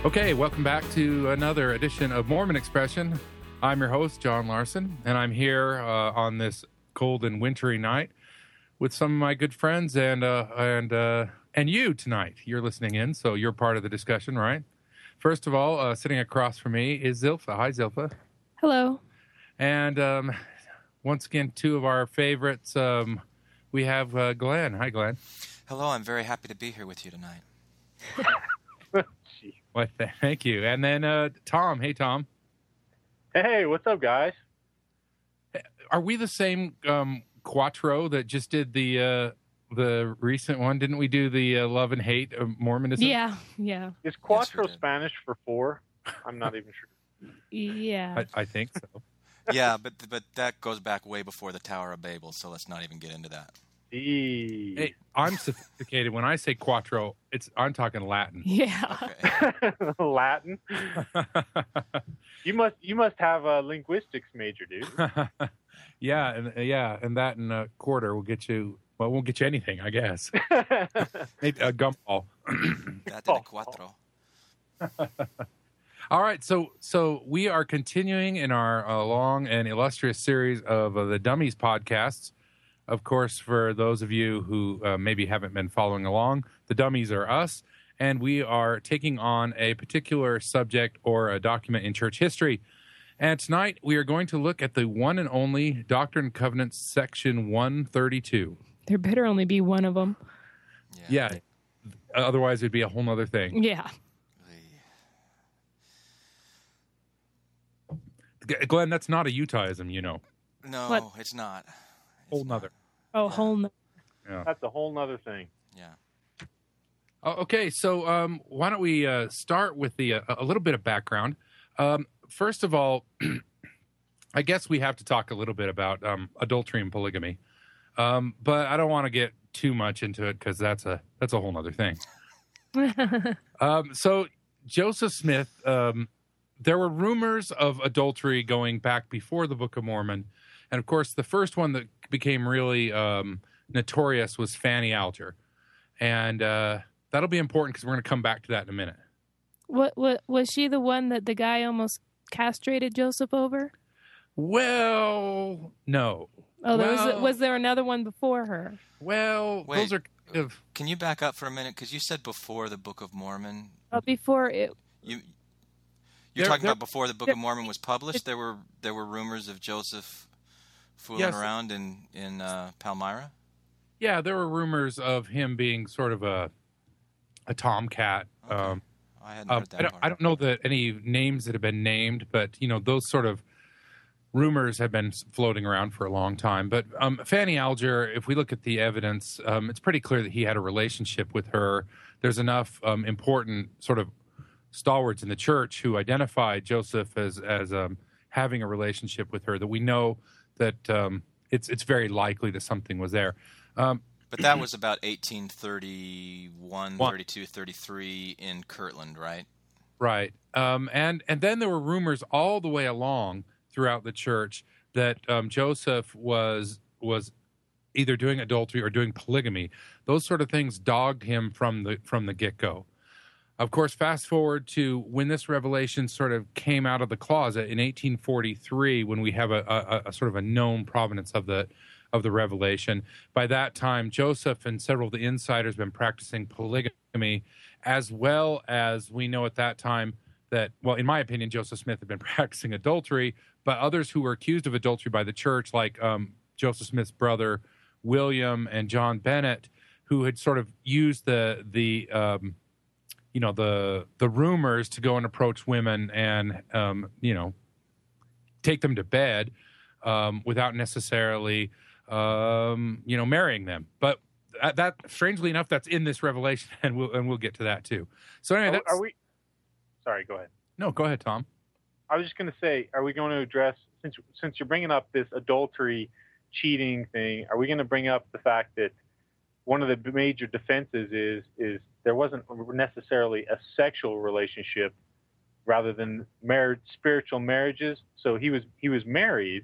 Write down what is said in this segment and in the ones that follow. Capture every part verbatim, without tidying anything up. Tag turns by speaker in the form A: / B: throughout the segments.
A: Okay, welcome back to another edition of Mormon Expression. I'm your host, John Larson, and I'm here uh, on this cold and wintry night with some of my good friends and uh, and uh, and you tonight. You're listening in, so you're part of the discussion, right? First of all, uh, sitting across from me is Zilpha. Hi, Zilpha.
B: Hello.
A: And um, once again, two of our favorites. Um, we have uh, Glenn. Hi, Glenn.
C: Hello, I'm very happy to be here with you tonight.
A: Well, th- thank you. And then uh, Tom. Hey, Tom.
D: Hey, what's up, guys?
A: Are we the same um, Quattro that just did the uh, the recent one? Didn't we do the uh, love and hate of Mormonism?
B: Yeah, yeah.
D: Is Quattro
C: Yes, we did.
D: Spanish for four? I'm not even sure.
B: Yeah.
A: I, I think so.
C: Yeah, but but that goes back way before the Tower of Babel, so let's not even get into that.
D: E-
A: Hey, I'm sophisticated. When I say Quattro, it's I'm talking Latin.
B: Yeah.
C: Okay.
D: Latin. You must you must have a linguistics major, dude.
A: yeah, and uh, yeah, and that and a quarter will get you. Well, it won't get you anything, I guess. Maybe a gumball.
C: That did a cuatro.
A: All right, so so we are continuing in our uh, long and illustrious series of uh, the Dummies podcasts. Of course, for those of you who uh, maybe haven't been following along, the Dummies are us, and we are taking on a particular subject or a document in church history. And tonight we are going to look at the one and only Doctrine and Covenants, section one thirty-two.
B: There better only be one of them.
A: Yeah, otherwise it'd be a whole nother thing.
B: Yeah.
A: G- Glenn, that's not a Utahism, you know.
C: No,
B: What?
C: it's not. It's
A: Whole
C: not.
A: nother.
B: Oh, whole. No-
A: Yeah.
D: That's a whole nother thing.
C: Yeah.
A: Oh, okay, so um, why don't we uh, start with the uh, a little bit of background. Um, first of all, I guess we have to talk a little bit about um, adultery and polygamy, um, but I don't want to get too much into it because that's a that's a whole nother thing. um, so Joseph Smith, um, there were rumors of adultery going back before the Book of Mormon, and of course, the first one that became really um, notorious was Fanny Alger, and uh, that'll be important because we're going to come back to that in a minute.
B: what? What was she the one that the guy almost castrated Joseph over?
A: Well, no.
B: Oh, there
A: Well-
B: was. Was there another one before her?
A: Well,
C: Wait.
A: those are kind of
C: Can you back up for a minute? Because you said before the Book of Mormon.
B: Oh, before it.
C: You you're
A: There-
C: talking
A: there-
C: about before the Book of Mormon was published. There were there were rumors of Joseph fooling
A: Yes.
C: around in in uh, Palmyra.
A: yeah. There were rumors of him being sort of a a tomcat.
C: Okay.
A: Um,
C: I hadn't
A: um,
C: heard that
A: I don't.
C: part.
A: I don't know that any names that have been named, but you know those sort of rumors have been floating around for a long time. But um, Fanny Alger, if we look at the evidence, um, it's pretty clear that he had a relationship with her. There's enough um, important sort of stalwarts in the church who identified Joseph as as um, having a relationship with her that we know that um, it's it's very likely that something was there. Um,
C: But that was about eighteen thirty-one,
A: One.
C: thirty-two, thirty-three in Kirtland, right?
A: Right. Um, and, and then there were rumors all the way along throughout the church that um, Joseph was was either doing adultery or doing polygamy. Those sort of things dogged him from the from the get-go. Of course, fast forward to when this revelation sort of came out of the closet in eighteen forty-three, when we have a, a, a sort of a known provenance of the of the revelation. By that time, Joseph and several of the insiders have been practicing polygamy, as well as we know at that time that, well, in my opinion, Joseph Smith had been practicing adultery, but others who were accused of adultery by the church, like um, Joseph Smith's brother, William, and John Bennett, who had sort of used the, the um, you know, the the rumors to go and approach women and, um, you know, take them to bed um, without necessarily, um, you know, marrying them. But that, that, strangely enough, that's in this revelation, and we'll and we'll get to that too. So anyway,
D: Are,
A: that's,
D: are we? Sorry, go ahead.
A: no, go ahead, Tom.
D: I was just going to say, are we going to address, since since you're bringing up this adultery, cheating thing, are we going to bring up the fact that one of the major defenses is is there wasn't necessarily a sexual relationship rather than marriage, spiritual marriages? So he was he was married.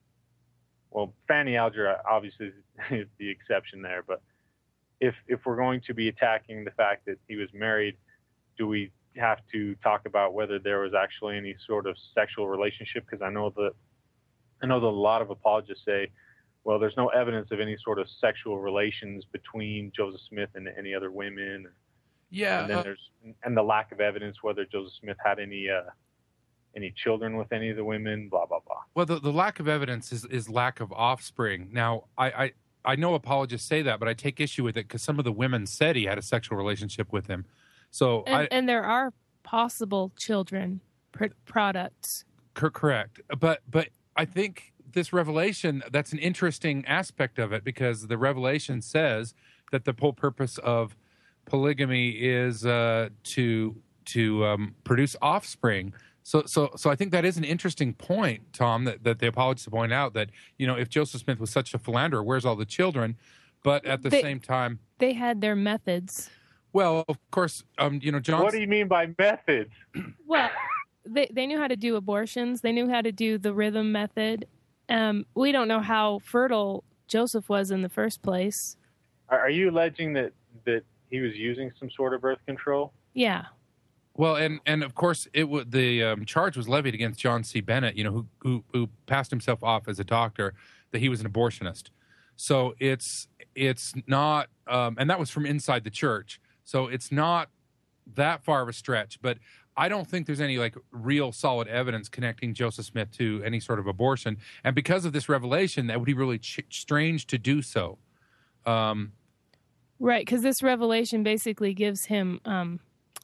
D: Well, Fanny Alger obviously is the exception there, but if if we're going to be attacking the fact that he was married, do we have to talk about whether there was actually any sort of sexual relationship, because I know that I know that a lot of apologists say, well, there's no evidence of any sort of sexual relations between Joseph Smith and any other women.
A: Yeah,
D: and then
A: uh,
D: there's and the lack of evidence whether Joseph Smith had any uh, any children with any of the women. Blah blah blah.
A: well, the, the lack of evidence is, is lack of offspring. Now, I, I I know apologists say that, but I take issue with it because some of the women said he had a sexual relationship with him. So
B: And,
A: I,
B: and there are possible children pr- products.
A: cor- correct, but but I think this revelation, that's an interesting aspect of it, because the revelation says that the whole purpose of polygamy is uh, to to um, produce offspring. So, so, so I think that is an interesting point, Tom, that, that the apologists point out that, you know, if Joseph Smith was such a philanderer, where's all the children? But at the
B: They-
A: same time,
B: They had their methods.
A: well, of course, um, you know, John.
D: What do you mean by methods?
B: Well, they they knew how to do abortions. They knew how to do the rhythm method. Um, we don't know how fertile Joseph was in the first place.
D: Are, are you alleging that that he was using some sort of birth control?
B: Yeah.
A: Well, and, and of course, it w- the um, charge was levied against John C. Bennett, you know, who, who who passed himself off as a doctor, that he was an abortionist. So it's it's not, um, and that was from inside the church. So it's not that far of a stretch. But I don't think there's any like real solid evidence connecting Joseph Smith to any sort of abortion. And because of this revelation, that would be really ch- strange to do so. Um,
B: Right, because this revelation basically gives him um,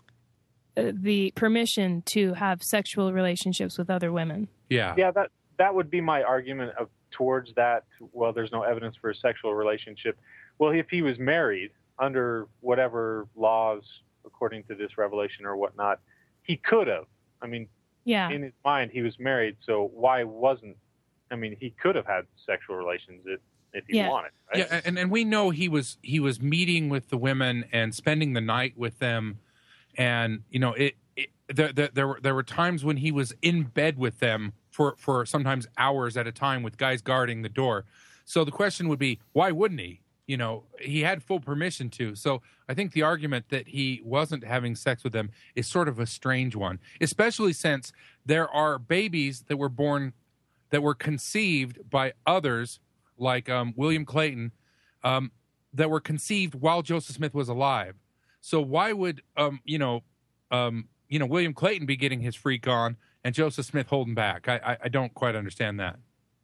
B: uh, the permission to have sexual relationships with other women.
A: yeah.
D: Yeah, that that would be my argument of towards that. Well, there's no evidence for a sexual relationship. Well, if he was married under whatever laws, according to this revelation or whatnot, he could have. I mean,
B: Yeah.
D: in his mind, he was married, so why wasn't? I mean, he could have had sexual relations if, if he
B: Yeah.
D: wanted. Right?
A: Yeah, and, and we know he was he was meeting with the women and spending the night with them, and you know it. it there, there, there were there were times when he was in bed with them for for sometimes hours at a time with guys guarding the door. So the question would be, why wouldn't he? You know, he had full permission to. So I think the argument that he wasn't having sex with them is sort of a strange one, especially since there are babies that were born that were conceived by others, like um, William Clayton, um, that were conceived while Joseph Smith was alive. So why would um, you know, um, you know, William Clayton be getting his freak on and Joseph Smith holding back? I, I, I don't quite understand that.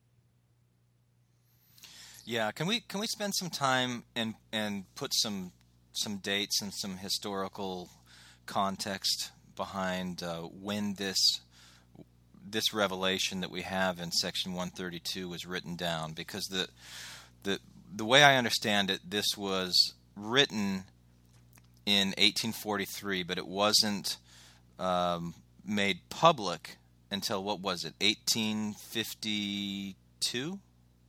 C: Yeah, can we can we spend some time and and put some some dates and some historical context behind uh, when this this revelation that we have in section one thirty-two was written down? Because the the the way I understand it, this was written in eighteen forty-three, but it wasn't um, made public until, what was it, eighteen fifty-two?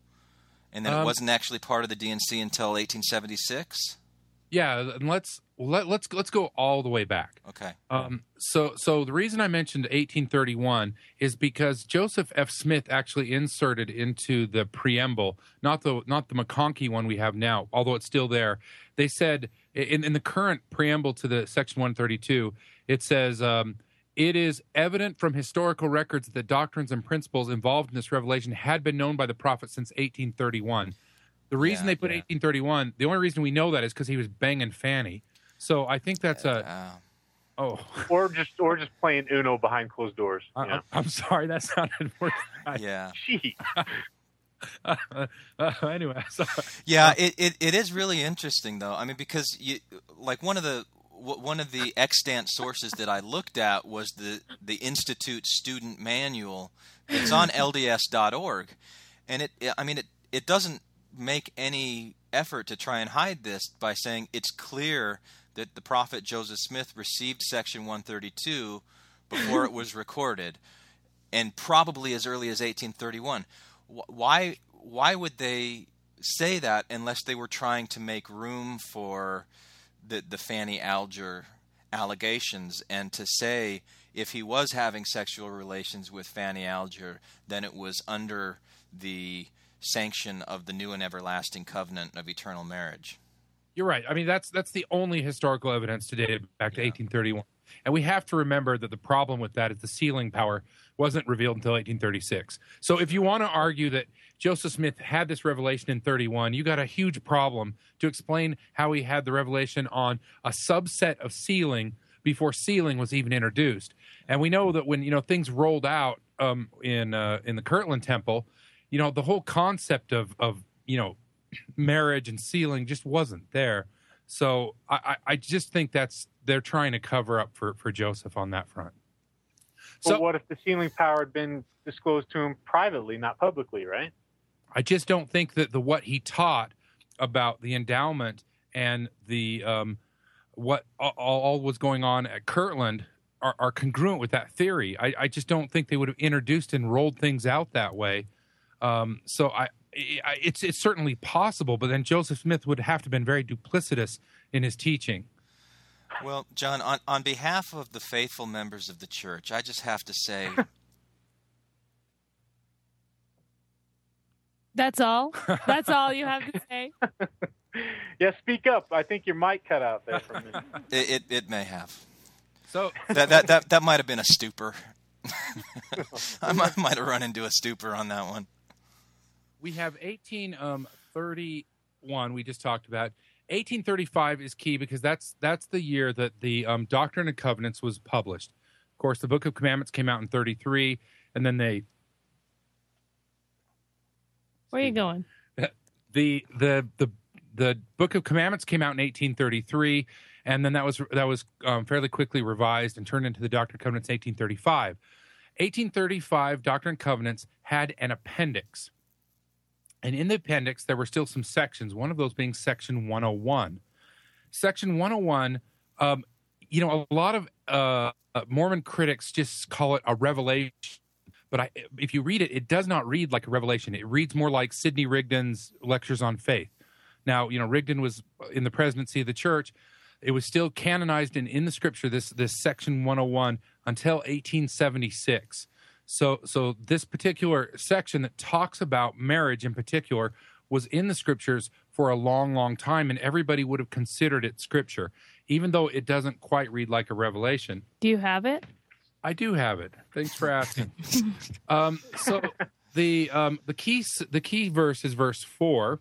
C: And then
A: Um,
C: it wasn't actually part of the D N C until eighteen seventy-six?
A: Yeah, and let's let, let's let's go all the way back.
C: Okay.
A: Um, so so the reason I mentioned eighteen thirty-one is because Joseph F. Smith actually inserted into the preamble, not the not the McConkie one we have now, although it's still there. They said in, in the current preamble to the section one thirty-two, it says, um, it is evident from historical records that the doctrines and principles involved in this revelation had been known by the prophet since eighteen thirty-one. The reason
C: Yeah,
A: they put
C: yeah.
A: eighteen thirty-one, the only reason we know that is because he was banging Fanny. So I think that's a
C: Uh,
A: oh.
D: Or just or just playing Uno behind closed doors.
A: I,
D: Yeah.
A: I'm sorry, that sounded worse. Than I,
C: yeah.
D: Gee.
A: uh, uh, anyway, so,
C: Yeah, it, it, it is really interesting, though. I mean, because you like one of the w- one of the extant sources that I looked at was the the Institute Student Manual. It's on L D S dot org, and it I mean it it doesn't make any effort to try and hide this by saying it's clear that the prophet Joseph Smith received section one thirty-two before it was recorded, and probably as early as eighteen thirty-one. Why why would they say that unless they were trying to make room for the the Fanny Alger allegations, and to say if he was having sexual relations with Fanny Alger, then it was under the sanction of the new and everlasting covenant of eternal marriage?
A: you're right. I mean, that's that's the only historical evidence to date back to
C: Yeah.
A: eighteen thirty-one. And we have to remember that the problem with that is the sealing power wasn't revealed until eighteen thirty-six. So if you want to argue that Joseph Smith had this revelation in thirty-one, you got a huge problem to explain how he had the revelation on a subset of sealing before sealing was even introduced. And we know that when, you know, things rolled out um, in uh, in the Kirtland Temple, you know, the whole concept of, of you know, marriage and sealing just wasn't there. So I, I just think that's they're trying to cover up for, for Joseph on that front.
D: But
A: So
D: what if the sealing power had been disclosed to him privately, not publicly, right?
A: I just don't think that the what he taught about the endowment and the um, what all, all was going on at Kirtland are, are congruent with that theory. I, I just don't think they would have introduced and rolled things out that way. Um, so I, I, it's it's certainly possible, but then Joseph Smith would have to have been very duplicitous in his teaching.
C: Well, John, on, on behalf of the faithful members of the church, I just have to say...
B: That's all? That's all you have to say?
D: Yeah, speak up. I think your mic cut out there for a minute.
C: It, it, it may have.
A: So
C: That that that, that might have been a stupor. I might, might have run into a stupor on that one.
A: we have eighteen thirty-one we just talked about. eighteen thirty-five is key because that's that's the year that the um, Doctrine and Covenants was published. Of course, the Book of Commandments came out in thirty-three, and then they
B: Where are you going?
A: the the the the Book of Commandments came out in eighteen thirty-three, and then that was that was um, fairly quickly revised and turned into the Doctrine and Covenants in eighteen thirty-five. eighteen thirty-five Doctrine and Covenants had an appendix, and in the appendix there were still some sections. One of those being Section one oh one. Section one oh one, um, you know, a lot of uh, Mormon critics just call it a revelation. But I, if you read it, it does not read like a revelation. It reads more like Sidney Rigdon's Lectures on Faith. Now, you know, Rigdon was in the presidency of the church. It was still canonized in, in the scripture, this this section one oh one, until eighteen seventy-six. So, so this particular section that talks about marriage in particular was in the scriptures for a long, long time, and everybody would have considered it scripture, even though it doesn't quite read like a revelation.
B: Do you have it?
A: I do have it. Thanks for asking. um, so the um, the key the key verse is verse four,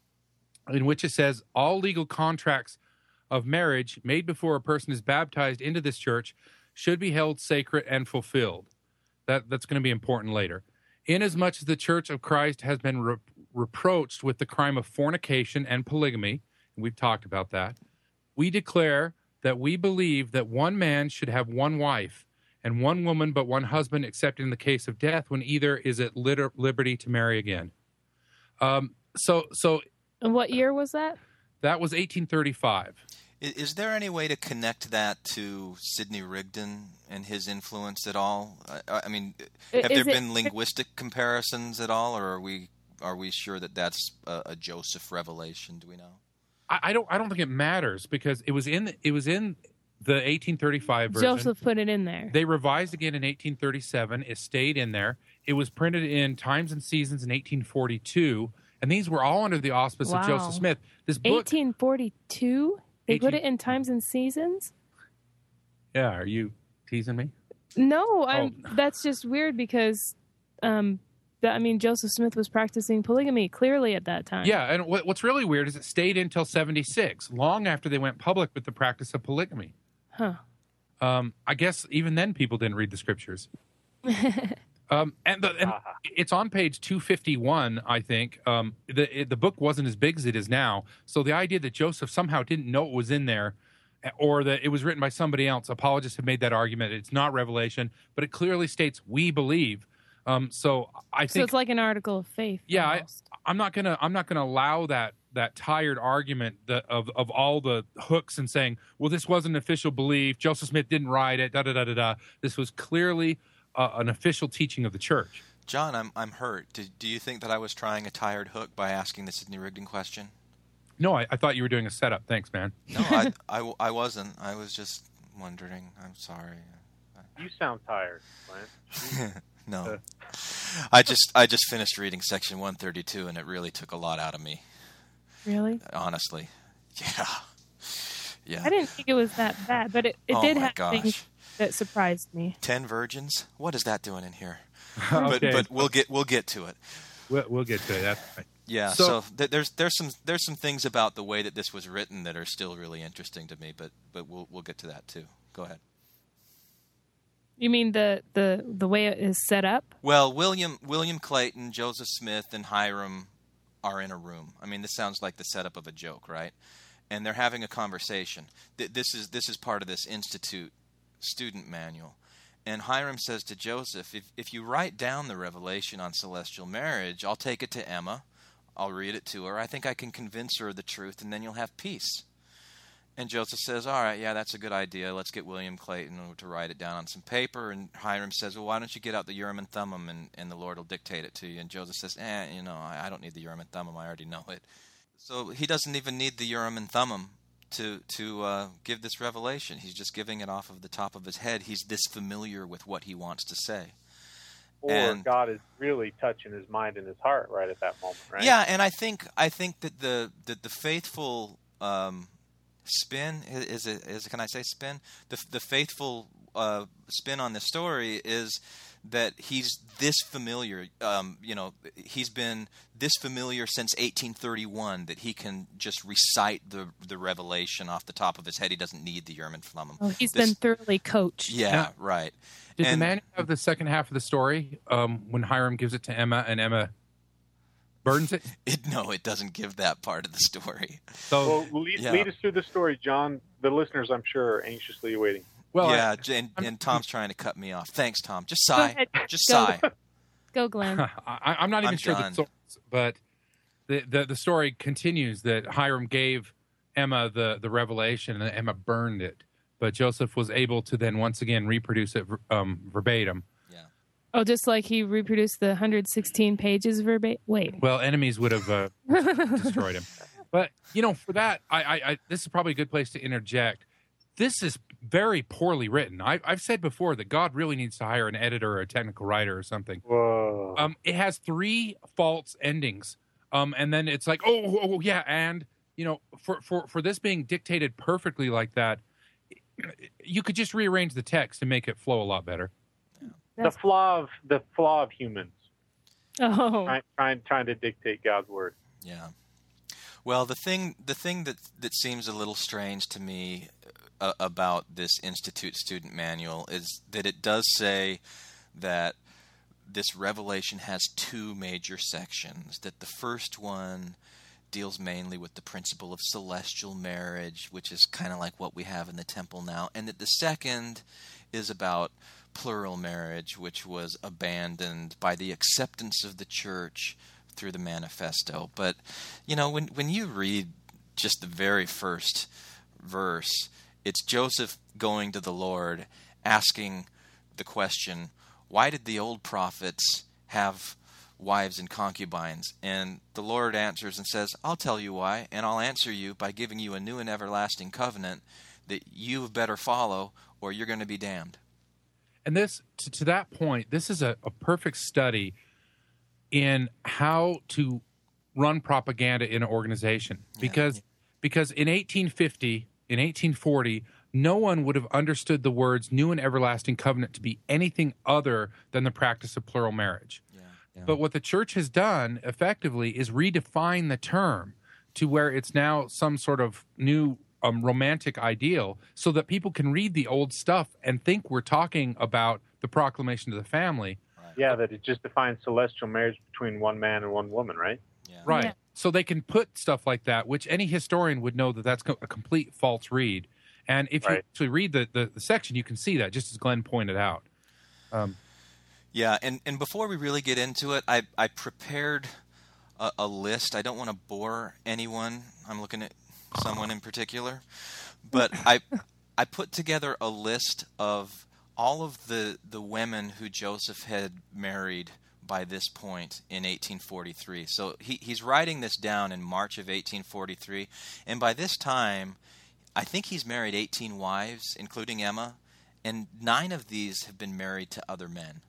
A: in which it says, "All legal contracts of marriage made before a person is baptized into this church should be held sacred and fulfilled." That that's going to be important later. Inasmuch as the Church of Christ has been re- reproached with the crime of fornication and polygamy, and we've talked about that, we declare that we believe that one man should have one wife, and one woman but one husband, except in the case of death, when either is at liter- liberty to marry again. Um, so, so
B: And what year was that?
A: that was eighteen thirty-five.
C: Is, is there any way to connect that to Sidney Rigdon and his influence at all? I, I mean, have
B: Is
C: there
B: it-
C: been linguistic comparisons at all, or are we are we sure that that's a, a Joseph revelation? Do we know?
A: I, I don't. I don't think it matters because it was in. It was in the eighteen thirty-five version.
B: Joseph put it in there.
A: They revised again in eighteen thirty-seven. It stayed in there. It was printed in Times and Seasons in eighteen forty-two, and these were all under the auspice
B: Wow.
A: of Joseph Smith. This book.
B: eighteen forty-two? They put
A: eighteen
B: it in Times and Seasons?
A: Yeah, are you teasing me?
B: No, I'm.
A: Oh.
B: That's just weird because, um, that, I mean, Joseph Smith was practicing polygamy clearly at that time.
A: Yeah, and what, what's really weird is it stayed until seventy-six, long after they went public with the practice of polygamy.
B: Huh.
A: Um, I guess even then people didn't read the scriptures. um, and the, and
D: Uh-huh.
A: it's on page two fifty-one, I think. Um, the it, the book wasn't as big as it is now, so the idea that Joseph somehow didn't know it was in there, or that it was written by somebody else, apologists have made that argument. It's not revelation, but it clearly states we believe. Um, so I
B: So
A: think
B: it's like an article of faith.
A: Yeah, I-
B: almost.
A: I'm not gonna I'm not gonna allow that that tired argument that, of of all the hooks and saying, well, this wasn't an official belief. Joseph Smith didn't write it. Da da da da da. This was clearly uh, an official teaching of the church.
C: John, I'm I'm hurt. Do, do you think that I was trying a tired hook by asking the Sidney Rigdon question?
A: No, I, I thought you were doing a setup. Thanks, man.
C: No, I, I, I wasn't. I was just wondering. I'm sorry.
D: You sound tired, Lance.
C: No, I just I just finished reading section one thirty-two, and it really took a lot out of me.
B: Really?
C: Honestly, yeah, Yeah.
B: I didn't think it was that bad, but it, it
C: Oh
B: did
C: my
B: have
C: gosh.
B: things that surprised me.
C: Ten virgins? What is that doing in here?
A: Okay.
C: But but we'll get we'll get to it.
A: We'll, we'll get to it. That's right.
C: Yeah.
A: So-
C: So, th- there's there's some there's some things about the way that this was written that are still really interesting to me. But but we'll we'll get to that too. Go ahead.
B: You mean the, the, the way it is set up?
C: Well, William William Clayton, Joseph Smith, and Hiram are in a room. I mean, this sounds like the setup of a joke, right? And they're having a conversation. Th- This is this is part of this Institute student manual. And Hiram says to Joseph, if, if you write down the revelation on celestial marriage, I'll take it to Emma. I'll read it to her. I think I can convince her of the truth, and then you'll have peace. And Joseph says, all right, yeah, that's a good idea. Let's get William Clayton to write it down on some paper. And Hiram says, well, why don't you get out the Urim and Thummim, and, and the Lord will dictate it to you. And Joseph says, eh, you know, I, I don't need the Urim and Thummim. I already know it. So he doesn't even need the Urim and Thummim to to uh, give this revelation. He's just giving it off of the top of his head. He's this familiar with what he wants to say.
D: Or
C: And-
D: God is really touching his mind and his heart right at that moment, right?
C: Yeah, and I think I think that the the, the faithful um, spin is it is it, can I say spin? The the faithful uh, spin on the story is that he's this familiar. Um, you know, he's been this familiar since eighteen thirty-one that he can just recite the the revelation off the top of his head. He doesn't need the Urim and Thummim.
B: Oh, he's
C: This-
B: been thoroughly coached.
C: Yeah,
A: Yeah.
C: right.
A: Did
C: And-
A: the man have the second half of the story um, when Hiram gives it to Emma and Emma burns it?
C: It, no, it doesn't give that part of the story.
A: So,
D: Well, lead,
C: Yeah.
D: lead us through the story, John. The listeners, I'm sure, are anxiously awaiting.
A: well,
C: yeah,
A: I-
C: j- and, and Tom's trying to cut me off. Thanks, Tom. Just
B: Go
C: sigh.
B: ahead.
C: Just
B: Go.
C: sigh.
B: Go, Glenn.
A: I, I'm not even
C: I'm
A: sure
C: done.
A: the source, but the, the the story continues that Hiram gave Emma the the revelation, and Emma burned it. But Joseph was able to then once again reproduce it um, verbatim.
C: Yeah.
B: Oh, just like he reproduced the one hundred sixteen pages verbatim. Wait.
A: Well, enemies would have uh, destroyed him. But you know, for that, I, I, I this is probably a good place to interject. This is very poorly written. I, I've said before that God really needs to hire an editor or a technical writer or something.
D: Whoa.
A: Um, it has three false endings, um, and then it's like, oh, oh, oh, yeah, and you know, for for for this being dictated perfectly like that, you could just rearrange the text and make it flow a lot better.
D: the flaw of the flaw of humans
B: Oh.
D: trying trying trying to dictate God's word.
C: Yeah. Well, the thing the thing that that seems a little strange to me uh, about this Institute student manual is that it does say that this revelation has two major sections. That the first one deals mainly with the principle of celestial marriage, which is kind of like what we have in the temple now, and that the second is about plural marriage, which was abandoned by the acceptance of the church through the manifesto. But, you know, when when you read just the very first verse, it's Joseph going to the Lord asking the question, why did the old prophets have wives and concubines? And the Lord answers and says, I'll tell you why, and I'll answer you by giving you a new and everlasting covenant that you better follow or you're going to be damned.
A: And this, to, to that point, this is a, a perfect study in how to run propaganda in an organization. Because
C: Yeah.
A: because in eighteen fifty, in eighteen forty, no one would have understood the words new and everlasting covenant to be anything other than the practice of plural marriage.
C: Yeah. Yeah.
A: But what the church has done effectively is redefine the term to where it's now some sort of new um, romantic ideal so that people can read the old stuff and think we're talking about the proclamation of the family.
D: Yeah, that it just defines celestial marriage between one man and one woman, right?
C: Yeah.
A: Right.
B: Yeah.
A: So they can put stuff like that, which any historian would know that that's co- a complete false read. And if you
D: Right.
A: actually read the, the, the section, you can see that, just as Glenn pointed out. Um,
C: Yeah, and, and before we really get into it, I, I prepared a, a list. I don't want to bore anyone. I'm looking at someone in particular. But I I put together a list of all of the, the women who Joseph had married by this point in eighteen forty-three. So he, he's writing this down in March of eighteen forty-three. And by this time, I think he's married eighteen wives, including Emma. And nine of these have been married to other men.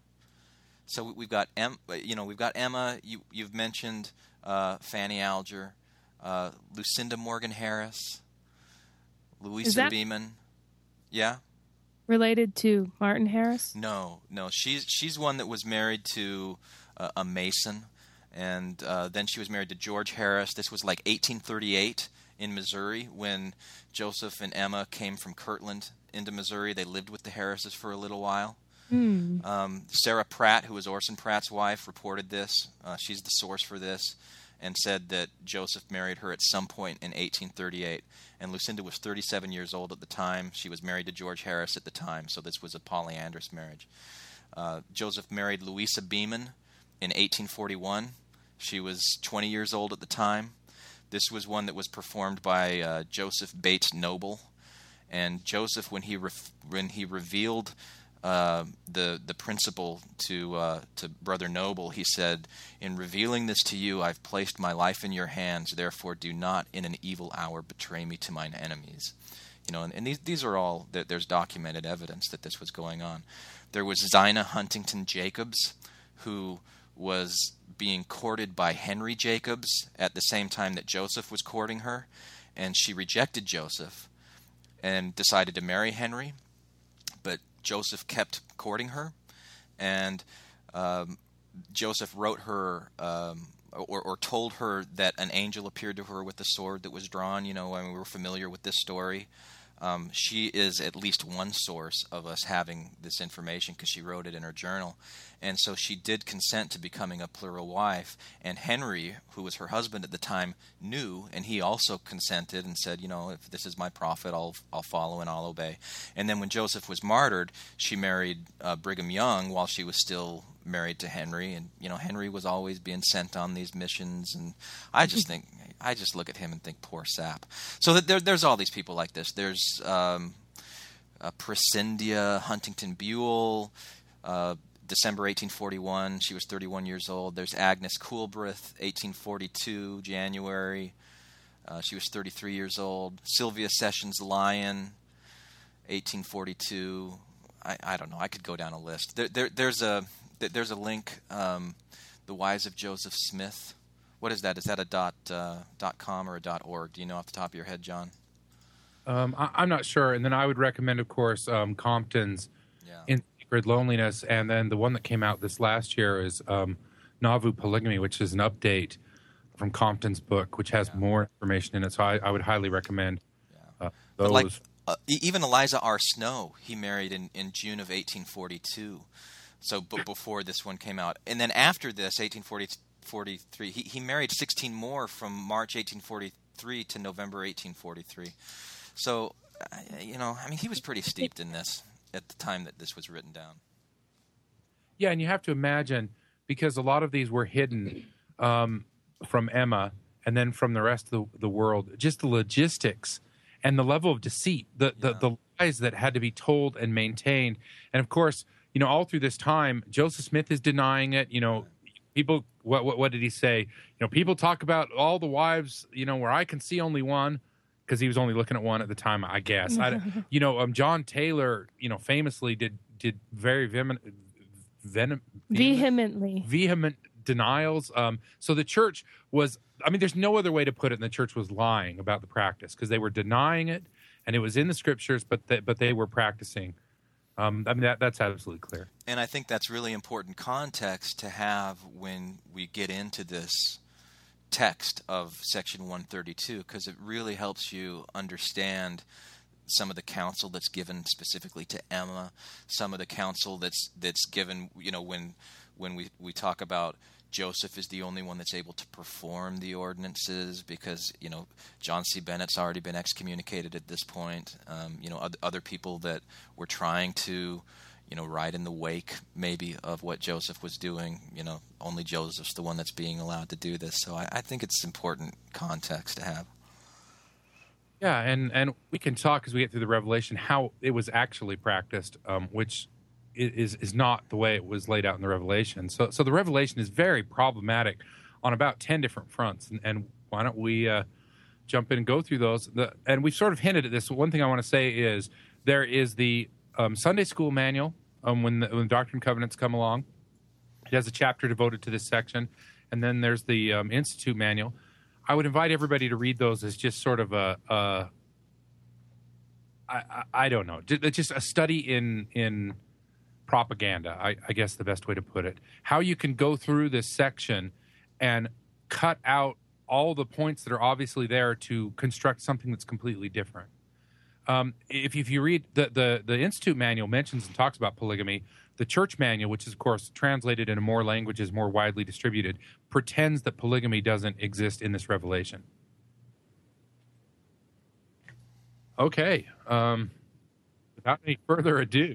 C: So we've got em, you know, we've got Emma. You, you've mentioned uh, Fanny Alger, uh, Lucinda Morgan Harris. Louisa
B: Is that
C: Beaman. Yeah?
B: related to Martin Harris?
C: No, no. She's she's one that was married to uh, a Mason, and uh, then she was married to George Harris. This was like eighteen thirty-eight in Missouri when Joseph and Emma came from Kirtland into Missouri. They lived with the Harrises for a little while.
B: Hmm.
C: Um, Sarah Pratt, who was Orson Pratt's wife, reported this. Uh, she's the source for this, and said that Joseph married her at some point in eighteen thirty-eight. And Lucinda was thirty-seven years old at the time. She was married to George Harris at the time, so this was a polyandrous marriage. Uh, Joseph married Louisa Beaman in eighteen forty-one. She was twenty years old at the time. This was one that was performed by uh, Joseph Bates Noble. And Joseph, when he re- when he revealed uh, the the principle to uh, to Brother Noble, he said, "In revealing this to you, I've placed my life in your hands. Therefore, do not in an evil hour betray me to mine enemies." You know, and, and these these are all that there's documented evidence that this was going on. There was Zina Huntington Jacobs, who was being courted by Henry Jacobs at the same time that Joseph was courting her, and she rejected Joseph and decided to marry Henry, but Joseph kept courting her, and um, Joseph wrote her um, or, or told her that an angel appeared to her with a sword that was drawn. You know, I mean, we're familiar with this story. Um, she is at least one source of us having this information because she wrote it in her journal. And so she did consent to becoming a plural wife. And Henry, who was her husband at the time, knew, and he also consented and said, you know, if this is my prophet, I'll I'll follow and I'll obey. And then when Joseph was martyred, she married uh, Brigham Young while she was still married to Henry. And, you know, Henry was always being sent on these missions. And I just think... I just look at him and think, poor sap. So that there, there's all these people like this. There's um, uh, Prescindia Huntington Buell, uh, December eighteen forty-one. She was thirty-one years old. There's Agnes Coolbrith, eighteen forty-two, January. Uh, she was thirty-three years old. Sylvia Sessions Lyon, eighteen forty-two. I, I don't know. I could go down a list. There, there, there's a there's a link. Um, the Wives of Joseph Smith. What is that? Is that a dot uh, dot com or a dot org? Do you know off the top of your head, John?
A: Um, I, I'm not sure. And then I would recommend, of course, um, Compton's
C: Yeah.
A: In Sacred Loneliness. And then the one that came out this last year is um, Nauvoo Polygamy, which is an update from Compton's book, which has
C: Yeah.
A: more information in it. So I, I would highly recommend
C: Yeah.
A: uh,
C: But
A: those.
C: like uh, e- even Eliza R. Snow, he married in, in June of eighteen forty-two. So b- before this one came out, and then after this, eighteen forty-three, he he married sixteen more from March eighteen forty-three to November eighteen forty-three. So, uh, you know, I mean, he was pretty steeped in this at the time that this was written down.
A: Yeah, and you have to imagine, because a lot of these were hidden um, from Emma and then from the rest of the, the world, just the logistics and the level of deceit, the,
C: Yeah.
A: the, the lies that had to be told and maintained. And, of course, you know, all through this time, Joseph Smith is denying it. You know, people, what, what, what did he say? You know, people talk about all the wives, you know, where I can see only one, because he was only looking at one at the time, I guess. I, you know, um, John Taylor, you know, famously did did very vehement, venom,
B: Vehemently.
A: vehement denials. Um, so the church was, I mean, there's no other way to put it than the church was lying about the practice, because they were denying it, and it was in the scriptures, but they, but they were practicing. Um, I mean, that that's absolutely clear.
C: And I think that's really important context to have when we get into this text of section one thirty-two, because it really helps you understand some of the counsel that's given specifically to Emma, some of the counsel that's that's given, you know, when when we, we talk about Joseph is the only one that's able to perform the ordinances, because, you know, John C. Bennett's already been excommunicated at this point. Um, you know, other, other people that were trying to, you know, ride in the wake maybe of what Joseph was doing. You know, only Joseph's the one that's being allowed to do this. So I, I think it's important context to have.
A: Yeah, and, and we can talk as we get through the Revelation how it was actually practiced, um, which is is not the way it was laid out in the Revelation. So so the Revelation is very problematic on about ten different fronts, and, and why don't we uh, jump in and go through those? The, and we've sort of hinted at this. One thing I want to say is there is the um, Sunday school manual um, when, the, when the Doctrine and Covenants come along. It has a chapter devoted to this section, and then there's the um, Institute manual. I would invite everybody to read those as just sort of a, a I don't know. It's just a study in in propaganda, I, I guess the best way to put it. How you can go through this section and cut out all the points that are obviously there to construct something that's completely different. Um, if, if you read the, the, the Institute manual mentions and talks about polygamy, the church manual, which is, of course, translated into more languages, more widely distributed, pretends that polygamy doesn't exist in this revelation. Okay. Um, without any further ado.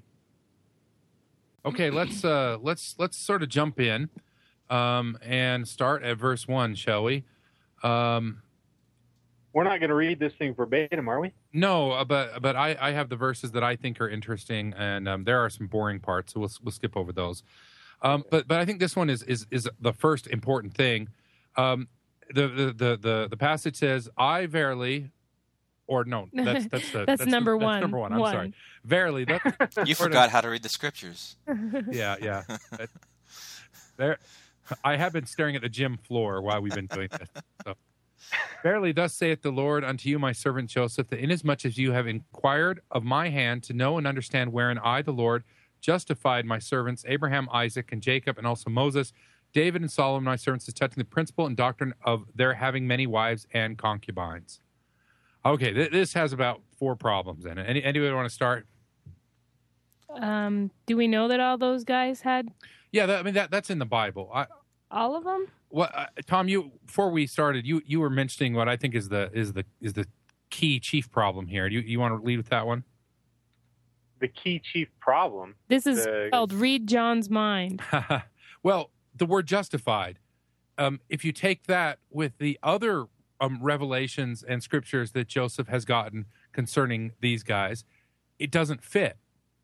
A: Okay, let's uh, let's let's sort of jump in um, and start at verse one, shall we? Um,
D: We're not going to read this thing verbatim, are we?
A: no, uh, but but I, I have the verses that I think are interesting, and um, there are some boring parts, so we'll we'll skip over those. Um, but but I think this one is is is the first important thing. Um, the, the the the the passage says, "I verily." Or no, that's that's the,
B: that's,
A: that's
B: number
A: the,
B: one.
A: That's number one. I'm
B: one.
A: sorry. Verily, that's
C: You forgot how to read the scriptures.
A: yeah, yeah. There, I have been staring at the gym floor while we've been doing this. So. Verily, thus saith the Lord unto you, my servant Joseph, that inasmuch as you have inquired of my hand to know and understand wherein I, the Lord, justified my servants Abraham, Isaac, and Jacob, and also Moses, David, and Solomon, my servants, as touching the principle and doctrine of their having many wives and concubines. Okay, th- this has about four problems in it. Any, anybody want to start?
B: Um, do we know that all those guys had
A: Yeah, that, I mean that that's in the Bible. I,
B: all of them?
A: what uh, Tom? You before we started, you you were mentioning what I think is the is the is the key chief problem here. Do you you want to lead with that one?
D: The key chief problem.
B: This is
D: The-
B: called Read John's Mind.
A: Well, the word justified. Um, if you take that with the other um, revelations and scriptures that Joseph has gotten concerning these guys, it doesn't fit.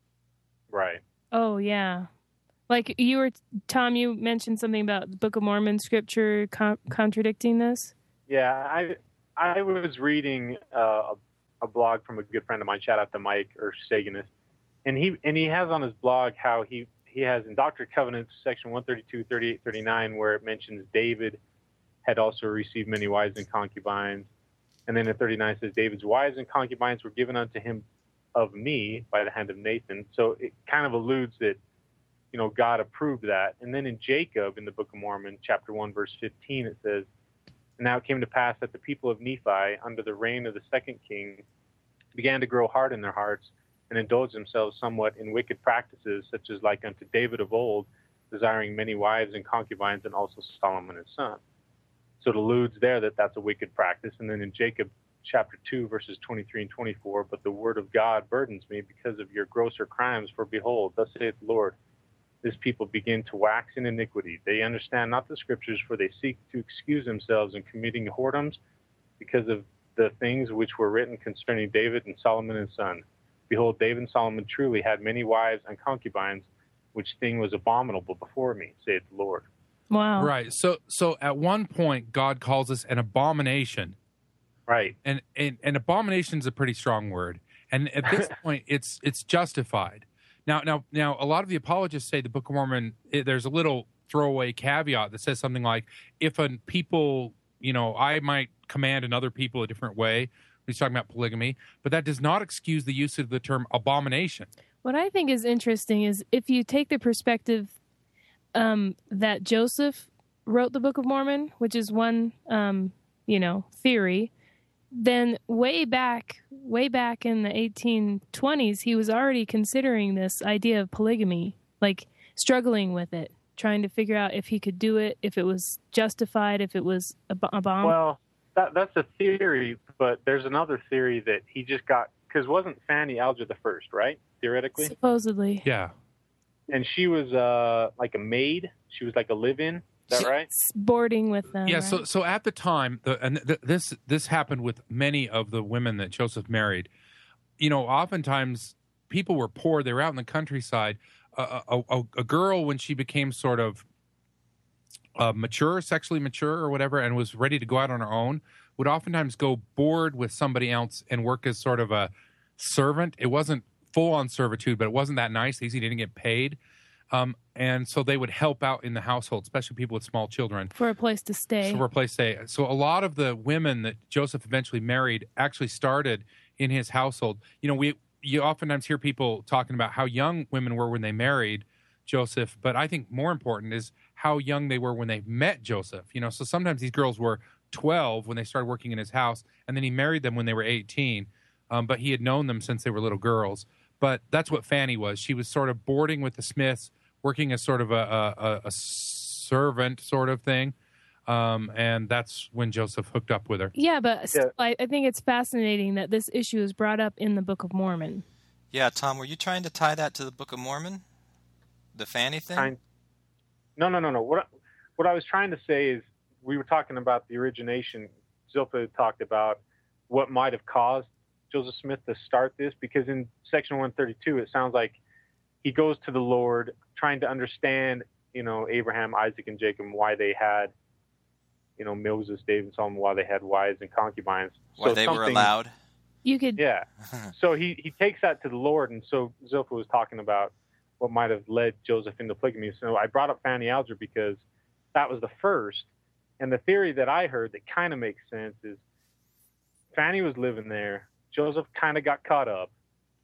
D: Right.
B: Oh, yeah. Like you were, Tom, you mentioned something about the Book of Mormon scripture con- contradicting this.
D: Yeah, I I was reading uh, a, a blog from a good friend of mine. Shout out to Mike or Saganist, and he and he has on his blog how he he has in Doctrine and Covenants section one thirty-two, thirty-eight, thirty-nine where it mentions David had also received many wives and concubines, and then in thirty-nine says David's wives and concubines were given unto him of me by the hand of Nathan. So it kind of alludes that, you know, God approved that. And then in Jacob, in the Book of Mormon, chapter one, verse fifteen, it says, "And now it came to pass that the people of Nephi, under the reign of the second king, began to grow hard in their hearts and indulge themselves somewhat in wicked practices, such as like unto David of old, desiring many wives and concubines, and also Solomon his son." So it alludes there that that's a wicked practice. And then in Jacob chapter two, verses twenty-three and twenty-four, "But the word of God burdens me because of your grosser crimes. For behold, thus saith the Lord, this people begin to wax in iniquity. They understand not the scriptures, for they seek to excuse themselves in committing whoredoms because of the things which were written concerning David and Solomon his son. Behold, David and Solomon truly had many wives and concubines, which thing was abominable before me, saith the Lord."
B: Wow.
A: Right. So so at one point, God calls us an abomination.
D: Right.
A: And, and and abomination is a pretty strong word. And at this point, it's it's justified. Now, now, now, a lot of the apologists say the Book of Mormon, it, there's a little throwaway caveat that says something like, if a people, you know, I might command another people a different way. He's talking about polygamy, but that does not excuse the use of the term abomination.
B: What I think is interesting is if you take the perspective um, that Joseph wrote the Book of Mormon, which is one, um, you know, theory, then way back, way back in the eighteen twenties, he was already considering this idea of polygamy, like struggling with it, trying to figure out if he could do it, if it was justified, if it was a, b- a bomb.
D: Well, that, that's a theory, but there's another theory that he just got, because wasn't Fanny Alger the first, right? Theoretically?
B: Supposedly.
A: Yeah.
D: And she was uh, like a maid. She was like a live-in. Is that right?
B: Boarding with them.
A: Yeah,
B: right?
A: so so at the time, the, and th- this this happened with many of the women that Joseph married. You know, oftentimes people were poor; they were out in the countryside. A, a, a, a girl, when she became sort of uh, mature, sexually mature, or whatever, and was ready to go out on her own, would oftentimes go board with somebody else and work as sort of a servant. It wasn't full-on servitude, but it wasn't that nice. They didn't get paid. Um, and so they would help out in the household, especially people with small children.
B: For a place to stay.
A: For a place to stay. So a lot of the women that Joseph eventually married actually started in his household. You know, we you oftentimes hear people talking about how young women were when they married Joseph, but I think more important is how young they were when they met Joseph. You know, so sometimes these girls were twelve when they started working in his house, and then he married them when they were eighteen, um, but he had known them since they were little girls. But that's what Fanny was. She was sort of boarding with the Smiths, working as sort of a, a, a servant sort of thing, um, and that's when Joseph hooked up with her.
B: Yeah, but
D: Yeah.
B: I, I think it's fascinating that this issue is brought up in the Book of Mormon.
C: Yeah, Tom, were you trying to tie that to the Book of Mormon? The Fanny thing?
D: Kind, no, no, no, no. What I, what I was trying to say is we were talking about the origination. Zilpha talked about what might have caused Joseph Smith to start this, because in section one thirty-two, it sounds like he goes to the Lord trying to understand, you know, Abraham, Isaac, and Jacob, and why they had, you know, Moses, David, and Solomon, why they had wives and concubines.
C: Why
D: So
C: they were
D: something-
C: allowed?
B: You could,
D: Yeah. So he, he takes that to the Lord, and so Zilpha was talking about what might have led Joseph into polygamy. So I brought up Fanny Alger because that was the first. And the theory that I heard that kind of makes sense is Fanny was living there. Joseph kind of got caught up.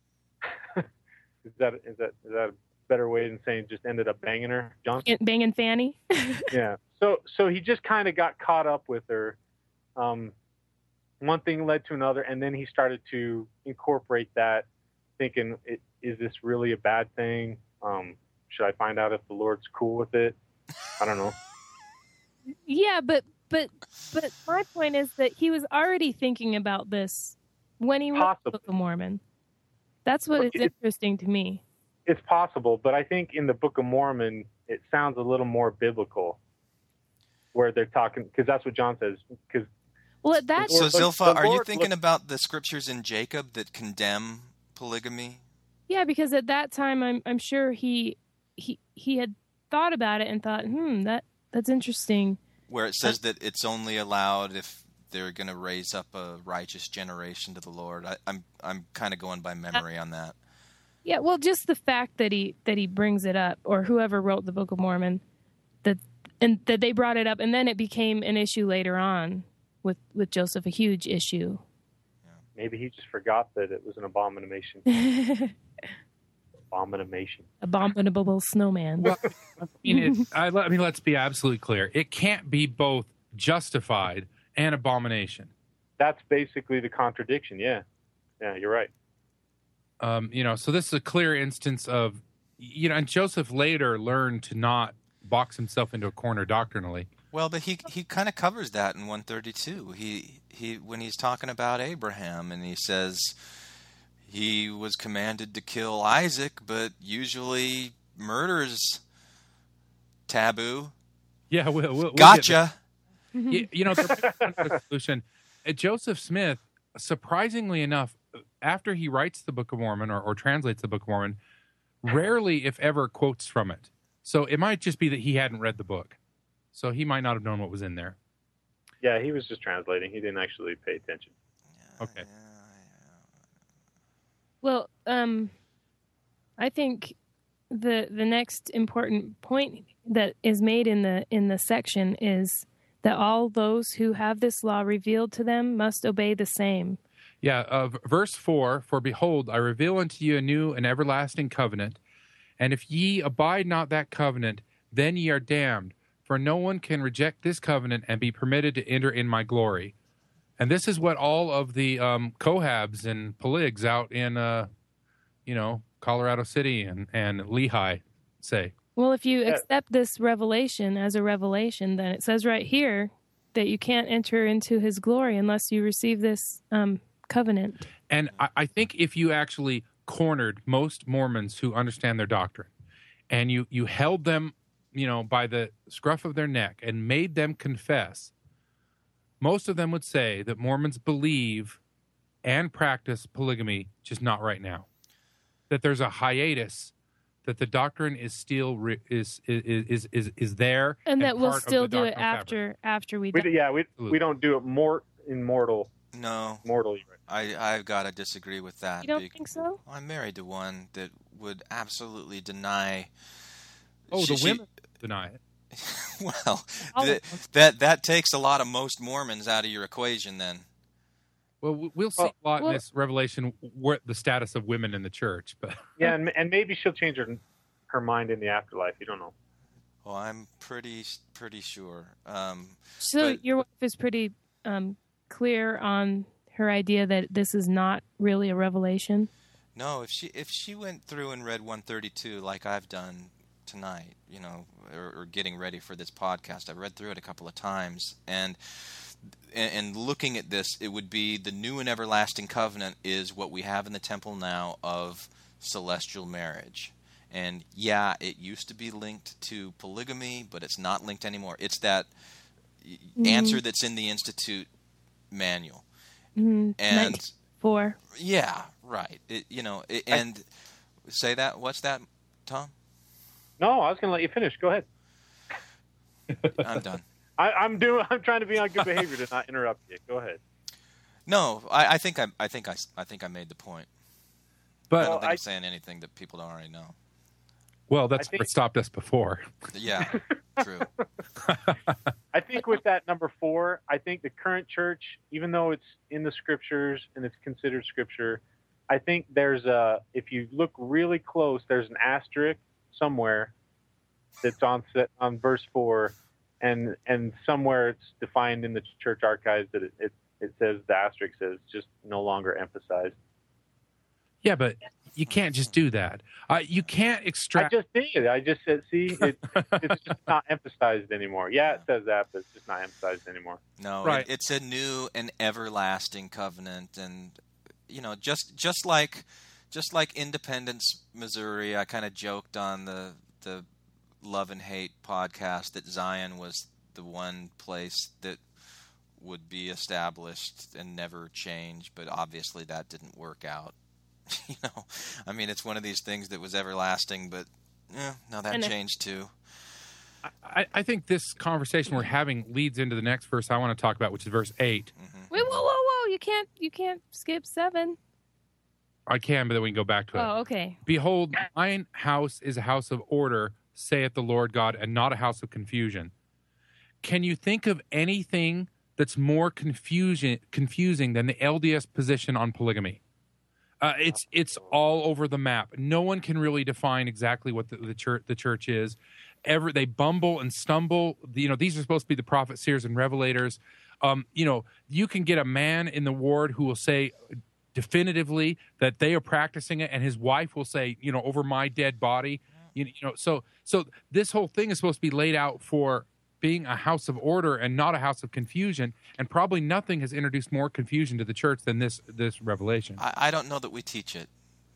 D: is that is that is that a better way than saying just ended up banging her, John?
B: banging Fanny.
D: Yeah. So so he just kind of got caught up with her. Um, one thing led to another, and then he started to incorporate that, thinking, it, is this really a bad thing? Um, should I find out if the Lord's cool with it? I don't know.
B: Yeah, but but but my point is that he was already thinking about this when he wrote the
D: Possibly.
B: Book of Mormon. That's what is
D: Okay.
B: interesting to me.
D: It's possible, but I think in the Book of Mormon, it sounds a little more biblical, where they're talking, because that's what John says. Because
B: Well, at that
C: So,
D: Or-
C: Zilpha,
D: the
C: are you
D: Lord
C: thinking
D: looked-
C: about the scriptures in Jacob that condemn polygamy?
B: yeah, because at that time, I'm I'm sure he he he had thought about it and thought, hmm, that that's interesting.
C: Where it says that it's only allowed if they're going to raise up a righteous generation to the Lord. I, I'm I'm kind of going by memory on that.
B: Yeah, well, just the fact that he that he brings it up, or whoever wrote the Book of Mormon, that and that they brought it up, and then it became an issue later on with with Joseph, a huge issue.
D: maybe he just forgot that it was an abomination. Abomination.
B: Abominable snowman.
A: Well, I mean, it, I, I mean, let's be absolutely clear. It can't be both justified and abomination.
D: That's basically the contradiction. Yeah. Yeah, you're right.
A: Um, you know, so this is a clear instance of, you know, and Joseph later learned to not box himself into a corner doctrinally.
C: Well, but he he kind of covers that in one thirty-two. He he when he's talking about Abraham, and he says he was commanded to kill Isaac, but usually murder's taboo.
A: Yeah, we'll, we'll, we'll get
C: Gotcha.
A: you, you know, the solution. Uh, Joseph Smith, surprisingly enough, after he writes the Book of Mormon or, or translates the Book of Mormon, rarely, if ever, quotes from it. So it might just be that he hadn't read the book. So he might not have known what was in there.
D: Yeah, he was just translating. He didn't actually pay attention.
A: Okay.
B: Well, um, I think the the next important point that is made in the in the section is that all those who have this law revealed to them must obey the same.
A: Yeah, uh, v- verse four, for behold, I reveal unto you a new and everlasting covenant, and if ye abide not that covenant, then ye are damned, for no one can reject this covenant and be permitted to enter in my glory. And this is what all of the um, Cohabs and Peligs out in, uh, you know, Colorado City and, and Lehigh say.
B: Well, if you
D: Yeah.
B: accept this revelation as a revelation, then it says right here that you can't enter into his glory unless you receive this um, covenant.
A: And I, I think if you actually cornered most Mormons who understand their doctrine, and you, you held them, you know, by the scruff of their neck and made them confess, most of them would say that Mormons believe and practice polygamy, just not right now. That there's a hiatus, that the doctrine is still re- is, is is is is there,
B: And that we'll
A: part of
B: still
A: the
B: do it
A: doctrinal fabric.
B: after after we
D: We,
B: die.
D: d- yeah, we
A: Absolutely.
D: we don't do it more in mortal
C: No,
D: mortally. Right?
C: I I've got to disagree with that.
B: You don't
C: Big-
B: think so?
C: I'm married to one that would absolutely deny.
A: Oh,
C: she-
A: the
C: she-
A: women deny it.
C: Well,
B: All
C: that,
B: of
C: that that takes a lot of most Mormons out of your equation. Then
A: Well, Well, we- we'll see
D: Well-
A: a lot
B: well-
A: in this revelation where the status of women in the church, but
D: Yeah, and, and maybe she'll change her her mind in the afterlife. You don't know.
C: Well, I'm pretty pretty sure. Um,
B: So
C: But-
B: your wife is pretty um, clear on her idea that this is not really a revelation.
C: no, if she if she went through and read one thirty-two like I've done tonight, you know, or, or getting ready for this podcast, I've read through it a couple of times, and and and looking at this, it would be the new and everlasting covenant is what we have in the temple now of celestial marriage. And yeah, it used to be linked to polygamy, but it's not linked anymore. It's that y answer that's in the Institute manual.
B: Mm-hmm.
C: And
B: Four.
C: yeah, right. It, you know, it, and say that. What's that, Tom?
D: No, I was going to let you finish. Go ahead.
C: I'm done.
D: I, I'm doing. I'm trying to be on good behavior to not interrupt you. Go ahead.
C: No, I, I think I, I think I, I think I made the point. I
A: but
C: don't
D: Well,
C: think
D: I-
C: I'm saying anything that people don't already know.
A: well, that's
D: I think-
A: what stopped us before.
C: Yeah, true.
D: I think with that number four, I think the current church, even though it's in the scriptures and it's considered scripture, I think there's a. If you look really close, there's an asterisk somewhere that's on set on verse four, and and somewhere it's defined in the church archives that it it, it says the asterisk says just no longer emphasized.
A: Yeah, but you can't just do that. Uh, you can't
D: I
A: extract.
D: just did. I just said, see, it, it's just not emphasized anymore. Yeah, it says that, but it's just not emphasized anymore.
C: No,
A: Right.
C: it, it's a new and everlasting covenant, and you know, just just like just like Independence, Missouri. I kind of joked on the the Love and Hate podcast that Zion was the one place that would be established and never change, but obviously that didn't work out. You know, I mean, it's one of these things that was everlasting, but eh, now that
B: And it-
C: changed too.
A: I, I think this conversation we're having leads into the next verse I want to talk about, which is verse eight.
B: Wait, whoa, whoa, whoa! You can't, you can't skip seven.
A: I can, but then we can go back to it.
B: Oh, okay.
A: Behold, mine house is a house of order, saith the Lord God, and not a house of confusion. Can you think of anything that's more confusion, confusing than the L D S position on polygamy? Uh, it's it's all over the map. No one can really define exactly what the, the church the church is. Ever they bumble and stumble. You know, these are supposed to be the prophets, seers, and revelators. Um, you know, you can get a man in the ward who will say definitively that they are practicing it, and his wife will say, you know, over my dead body. You, you know, so so this whole thing is supposed to be laid out for being a house of order and not a house of confusion, and probably nothing has introduced more confusion to the church than this this revelation.
C: I, I don't know that we teach it.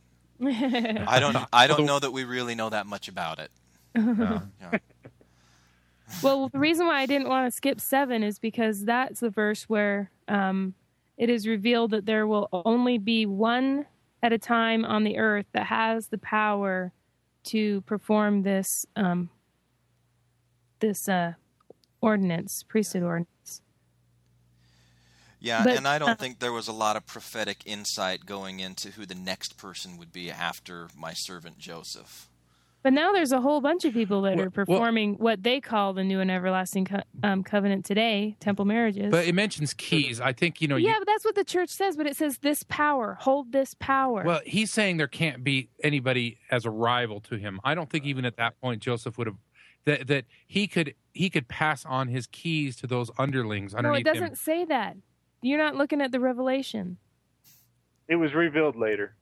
C: I don't. I don't know that we really know that much about it.
A: No.
C: Yeah.
B: Well, the reason why I didn't want to skip seven is because that's the verse where um, it is revealed that there will only be one at a time on the earth that has the power to perform this um, this uh, ordinance, priesthood ordinance.
C: Yeah,
B: But,
C: and I don't
B: uh,
C: think there was a lot of prophetic insight going into who the next person would be after my servant Joseph.
B: But now there's a whole bunch of people that
A: Well-
B: are performing what they call the new and everlasting co- um, covenant today, temple marriages.
A: But it mentions keys. I think you know. You,
B: yeah, but that's what the church says. But it says this power, hold this power.
A: Well, he's saying there can't be anybody as a rival to him. I don't think even at that point Joseph would have that that he could he could pass on his keys to those underlings
B: no,
A: underneath
B: it doesn't
A: him.
B: say that. You're not looking at the revelation.
D: It was revealed later.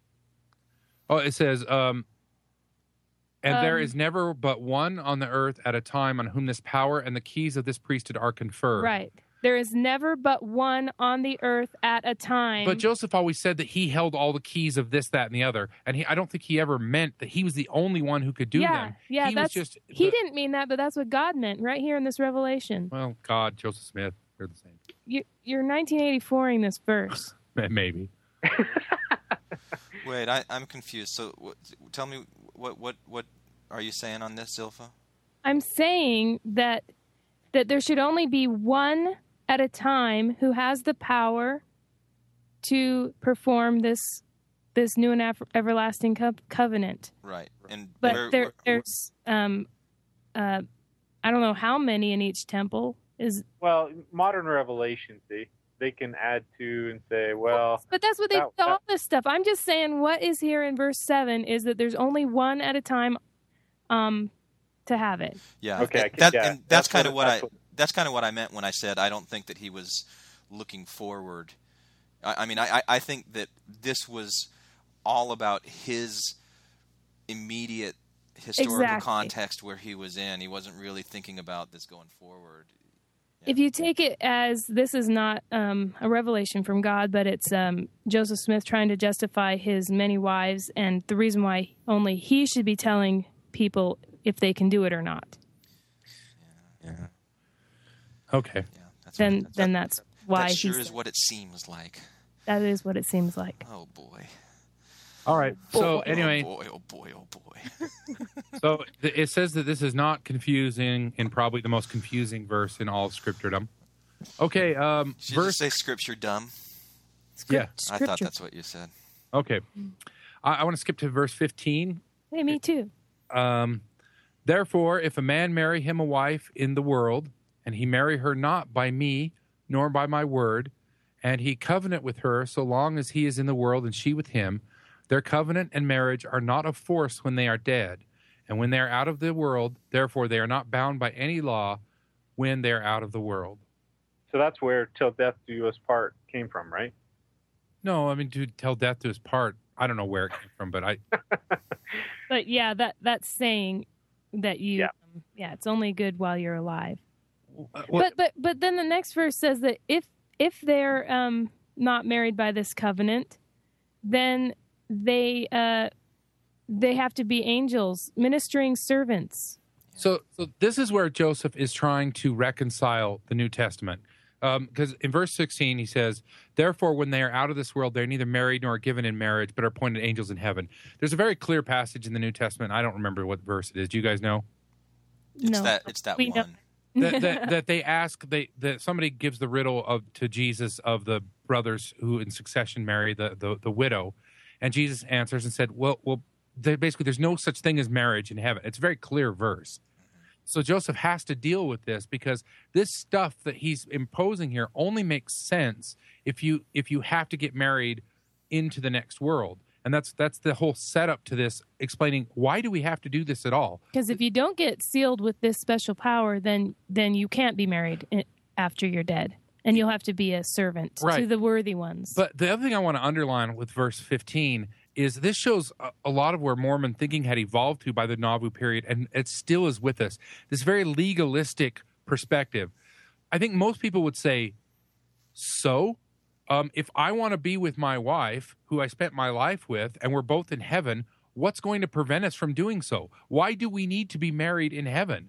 A: Oh, it says, um, and there
B: Um,
A: is never but one on the earth at a time on whom this power and the keys of this priesthood are conferred.
B: Right. There is never but one on the earth at a time.
A: But Joseph always said that he held all the keys of this, that, and the other, and he, I don't think he ever meant that he was the only one who could do
B: yeah,
A: them.
B: yeah,
A: he was
B: that's
A: just
B: he
A: the-
B: didn't mean that, but that's what God meant right here in this revelation.
A: Well, God, Joseph Smith, they're the same.
B: You, you're nineteen eighty-four-ing this verse.
A: Maybe.
C: Wait, I, I'm confused. So, what, tell me what what what are you saying on this, Zilpha?
B: I'm saying that that there should only be one at a time who has the power to perform this this new and ever- everlasting co- covenant.
C: Right, and
B: But
C: where-
B: there,
C: where-
B: there's um, uh, I don't know how many in each temple is.
D: Well, modern revelation, see, they can add to and say, well,
B: but that's what they
D: that-
B: do all this stuff. I'm just saying what is here in verse seven is that there's only one at a time um, to have it.
C: Yeah.
D: Okay, I
C: And
D: can-
C: that,
D: yeah,
C: and that's,
D: that's
C: kind of
D: what-
C: what I
D: that's what-
C: that's kind of what I meant when I said I don't think that he was looking forward. I, I mean, I, I think that this was all about his immediate historical
B: Exactly.
C: context where he was in. He wasn't really thinking about this going forward.
B: If you take it as this is not um, a revelation from God, but it's um, Joseph Smith trying to justify his many wives and the reason why only he should be telling people if they can do it or not,
C: Yeah.
A: Okay.
C: Yeah. That's
B: then
C: what, that's,
B: then
C: that,
B: that's why
C: that sure
B: he's,
C: is what it seems like.
B: that is what it seems like.
C: Oh boy.
A: All right. So
B: Boy.
A: anyway,
C: Oh boy. Oh boy. Oh boy.
A: so th- it says that this is not confusing and probably the most confusing verse in all of Scripturdom. Okay. Um,
C: Did you
A: verse.
C: just say scripture dumb?
A: Yeah.
C: I thought that's what you said.
A: Okay. I, I want to skip to verse fifteen.
B: Hey, me too.
A: Um, Therefore, if a man marry him a wife in the world, and he marry her not by me, nor by my word, and he covenant with her so long as he is in the world and she with him, their covenant and marriage are not of force when they are dead. And when they are out of the world, therefore they are not bound by any law when they are out of the world.
D: So that's where till death do us part came from, right?
A: No, I mean, to tell death to his part, I don't know where it came from, but I,
B: But yeah, that that's saying that you,
D: Yeah.
B: um, yeah, it's only good while you're alive.
A: well,
B: But but but then the next verse says that if if they're um, not married by this covenant, then they uh, they have to be angels, ministering servants.
A: So, so this is where Joseph is trying to reconcile the New Testament. Because in verse sixteen, he says, therefore, when they are out of this world, they're neither married nor given in marriage, but are appointed angels in heaven. There's a very clear passage in the New Testament. I don't remember what verse it is. Do you guys know?
C: It's
B: no,
C: that. It's that
B: We know.
C: one.
A: that, that, that they ask, they that somebody gives the riddle of to Jesus of the brothers who in succession marry the, the, the widow. And Jesus answers and said, well, well, they, basically, there's no such thing as marriage in heaven. It's a very clear verse. So Joseph has to deal with this because this stuff that he's imposing here only makes sense if you if you have to get married into the next world. And that's that's the whole setup to this, explaining why do we have to do this at all?
B: Because if you don't get sealed with this special power, then then you can't be married i- after you're dead, and you'll have to be a servant to
A: Right.
B: the worthy ones.
A: But the other thing I want to underline with verse fifteen is this shows a, a lot of where Mormon thinking had evolved to by the Nauvoo period, and it still is with us. This very legalistic perspective. I think most people would say, so um, if I want to be with my wife, who I spent my life with, and we're both in heaven, what's going to prevent us from doing so? Why do we need to be married in heaven?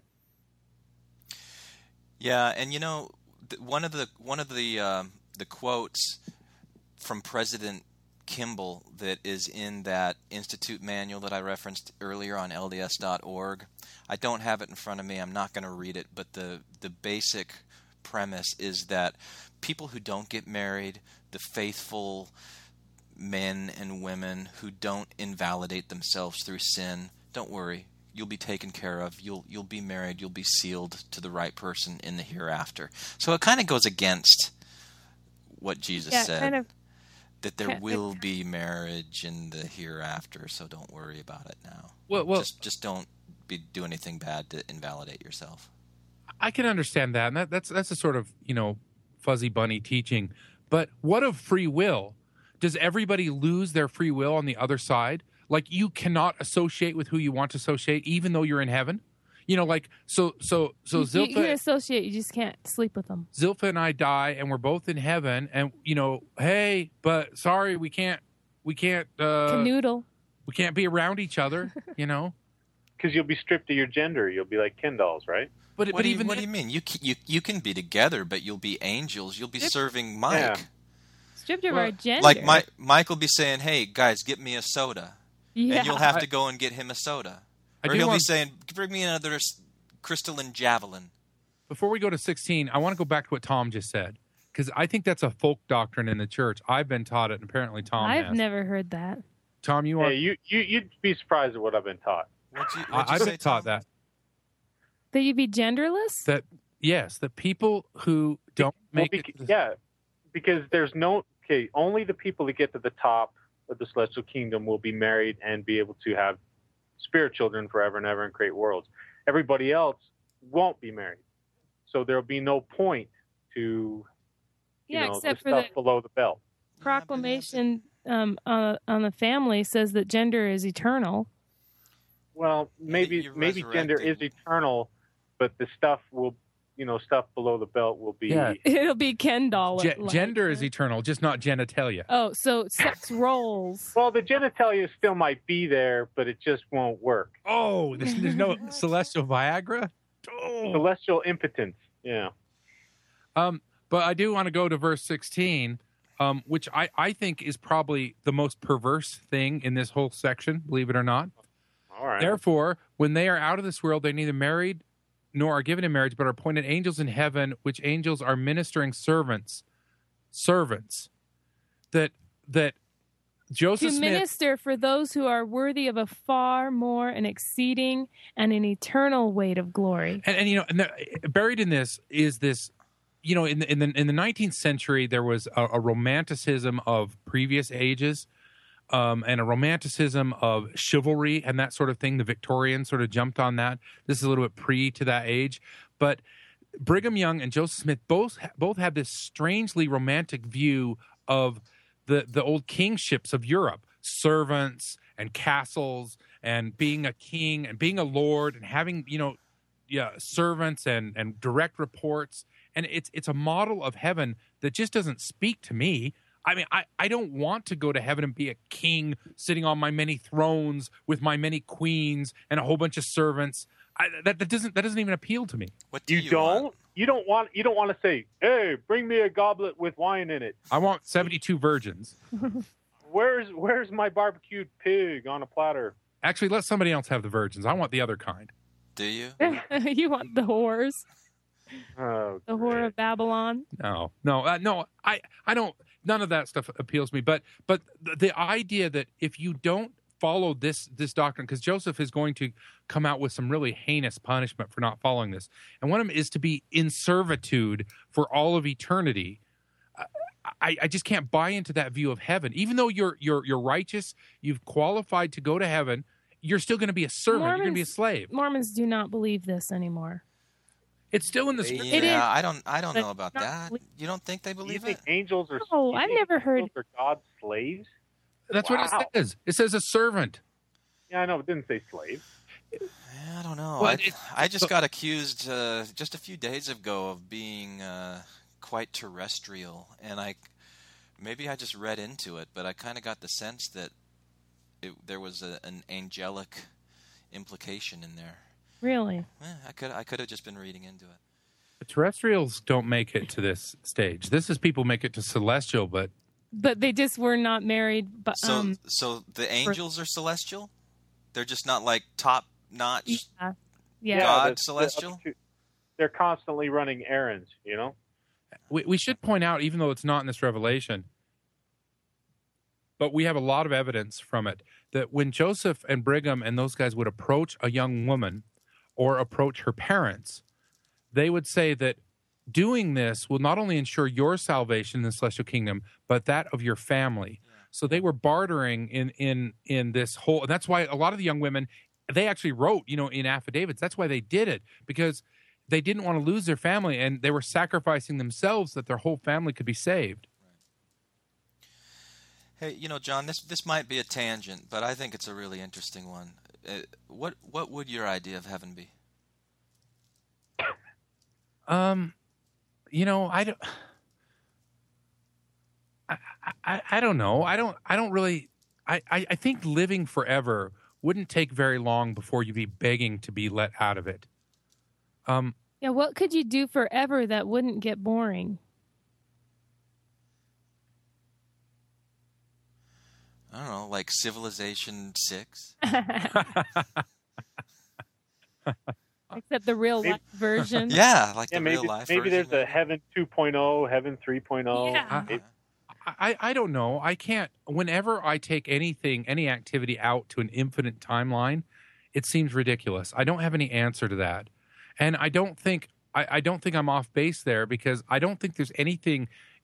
C: Yeah, and you know, th- one of the one of the um, the quotes from President Kimball that is in that Institute manual that I referenced earlier on L D S dot org. I don't have it in front of me. I'm not going to read it, but the the basic premise is that people who don't get married, the faithful men and women who don't invalidate themselves through sin, don't worry. You'll be taken care of. You'll you'll be married. You'll be sealed to the right person in the hereafter. So it kind of goes against what Jesus
B: yeah,
C: said,
B: kind of.
C: that there
B: kind-
C: will be marriage in the hereafter. So don't worry about it now.
A: Well, well
C: just just don't be do anything bad to invalidate yourself.
A: I can understand that, and that, that's that's a sort of, you know, fuzzy bunny teaching. But what of free will? Does everybody lose their free will on the other side? Like, you cannot associate with who you want to associate, even though you're in heaven. You know, like so so so
B: You, you can
A: Zilpha
B: associate, you just can't sleep with them.
A: Zilpha and I die, and we're both in heaven, and you know, hey, but sorry, we can't we can't uh,
B: Canoodle.
A: we can't be around each other. You know,
D: Because you'll be stripped of your gender. You'll be like Ken dolls, right?
A: but
C: What,
A: but
C: do, you,
A: even
C: what do
A: then-
C: you mean? You can, you you can be together, but you'll be angels. You'll be
B: Yep.
C: serving Mike.
D: Yeah.
B: Stripped of
A: Well,
B: our gender.
C: Like Mike, Mike will be saying, "Hey guys, get me a soda,"
B: yeah.
C: and you'll have
A: I-
C: to go and get him a soda.
A: I
C: Or
A: do
C: he'll be
A: want-
C: saying, "Bring me another s- crystalline javelin."
A: Before we go to sixteen, I want to go back to what Tom just said, because I think that's a folk doctrine in the church. I've been taught it, and apparently Tom
B: I've
A: has.
B: never heard that.
A: Tom, you are.
D: Hey, you, you, you'd be surprised at what I've been taught.
C: What'd you,
A: I,
C: what'd you
A: I've
C: say,
A: been taught
C: Tom?
A: that.
B: That you'd be genderless?
A: That yes, the people who don't make
D: Well,
A: it.
D: bec- yeah, because there's no okay. Only the people that get to the top of the celestial kingdom will be married and be able to have spirit children forever and ever and create worlds. Everybody else won't be married, so there'll be no point to you
B: Yeah,
D: know
B: except
D: the
B: for
D: stuff
B: the
D: below the belt.
B: proclamation um, uh, on the family says that gender is eternal.
D: Well, maybe
C: you're
D: maybe gender is
C: resurrecting.
D: eternal, but the stuff will you know stuff below the belt will be.
A: Yeah.
B: It'll be Ken doll.
A: Ge-
B: like.
A: gender is eternal, just not genitalia.
B: Oh, so sex roles.
D: Well, the genitalia still might be there, but it just won't work.
A: Oh, there's, there's no celestial Viagra. Oh.
D: Celestial impotence. Yeah.
A: Um, but I do want to go to verse sixteen, um, which I, I think is probably the most perverse thing in this whole section, believe it or not.
D: All right.
A: Therefore, when they are out of this world, they're neither married nor are given in marriage, but are appointed angels in heaven, which angels are ministering servants. Servants. That that Joseph
B: To
A: Smith.
B: minister for those who are worthy of a far more and exceeding and an eternal weight of glory.
A: And, and you know, and the, buried in this is this, you know, in the in the in the nineteenth century, there was a, a romanticism of previous ages, um, and a romanticism of chivalry and that sort of thing. The Victorians sort of jumped on that. This is a little bit pre to that age, but Brigham Young and Joseph Smith both both had this strangely romantic view of the the old kingships of Europe, servants and castles, and being a king and being a lord and having, you know, yeah, servants and and direct reports. And it's it's a model of heaven that just doesn't speak to me. I mean, I, I don't want to go to heaven and be a king sitting on my many thrones with my many queens and a whole bunch of servants. I, that, that doesn't that doesn't even appeal to me.
C: What do
D: You,
C: you,
D: don't.
C: want?
D: You don't want. You don't want to say, "Hey, bring me a goblet with wine in it."
A: I want seventy-two virgins.
D: Where's Where's my barbecued pig on a platter?
A: Actually, let somebody else have the virgins. I want the other kind.
C: Do you?
B: You want the whores,
D: Oh,
B: the whore of Babylon.
A: No, no, uh, no. I, I don't. None of that stuff appeals to me. But, but the, the idea that if you don't follow this this doctrine, because Joseph is going to come out with some really heinous punishment for not following this, and one of them is to be in servitude for all of eternity. I, I just can't buy into that view of heaven. Even though you're you're you're righteous, you've qualified to go to heaven, you're still going to be a servant. You're going to be a
B: Mormons-
A: slave.
B: Mormons do not believe this anymore.
A: It's still in the
C: Yeah,
A: scripture.
B: It is,
C: I don't. I don't
B: but
C: know about
B: not
C: that.
B: believe-
C: You don't think they
D: Do you
C: believe
D: think
C: it?
D: angels are?
B: No,
D: you
B: I've
D: think
B: never heard-
D: angels are God's slaves.
A: That's what
D: Wow.
A: it says. It says a servant.
D: Yeah, I know. It didn't say slave.
C: I don't know.
A: Well,
C: I,
A: it-
C: I just
A: so-
C: got accused uh, just a few days ago of being uh, quite terrestrial, and I maybe I just read into it, but I kind of got the sense that it, there was a, an angelic implication in there.
B: Really?
C: Eh, I could I could have just been reading into it.
A: The terrestrials don't make it to this stage. This is people make it to celestial, but
B: But they just were not married. But
C: So
B: um,
C: so the angels are celestial. They're just not like top notch.
B: yeah, yeah.
C: God
D: the- the
C: celestial?
D: other two- they're constantly running errands. You know.
A: we, we should point out, even though it's not in this revelation, but we have a lot of evidence from it that when Joseph and Brigham and those guys would approach a young woman or approach her parents, they would say that doing this will not only ensure your salvation in the celestial kingdom, but that of your family. So they were bartering in in in this whole, and that's why a lot of the young women, they actually wrote, you know, in affidavits. That's why they did it, because they didn't want to lose their family, and they were sacrificing themselves that their whole family could be saved.
C: Hey, you know, John, this this might be a tangent, but I think it's a really interesting one. Uh, what what would your idea of heaven be?
A: Um, you know, I don't. I, I, I don't know. I don't. I don't really. I, I, I think living forever wouldn't take very long before you'd be begging to be let out of it. Um,
B: Yeah, what could you do forever that wouldn't get boring?
C: I don't know, like Civilization Six.
B: Except the real
D: Maybe-
B: life version.
C: Yeah, like
D: Yeah,
C: the
D: maybe
C: real life.
D: maybe
C: version,
D: there's a heaven two point oh, heaven three point oh.
B: Yeah.
D: Maybe-
A: I, I don't know. I can't. Whenever I take anything, any activity out to an infinite timeline, it seems ridiculous. I don't have any answer to that, and I don't think I, I don't think I'm off base there, because I don't think there's anything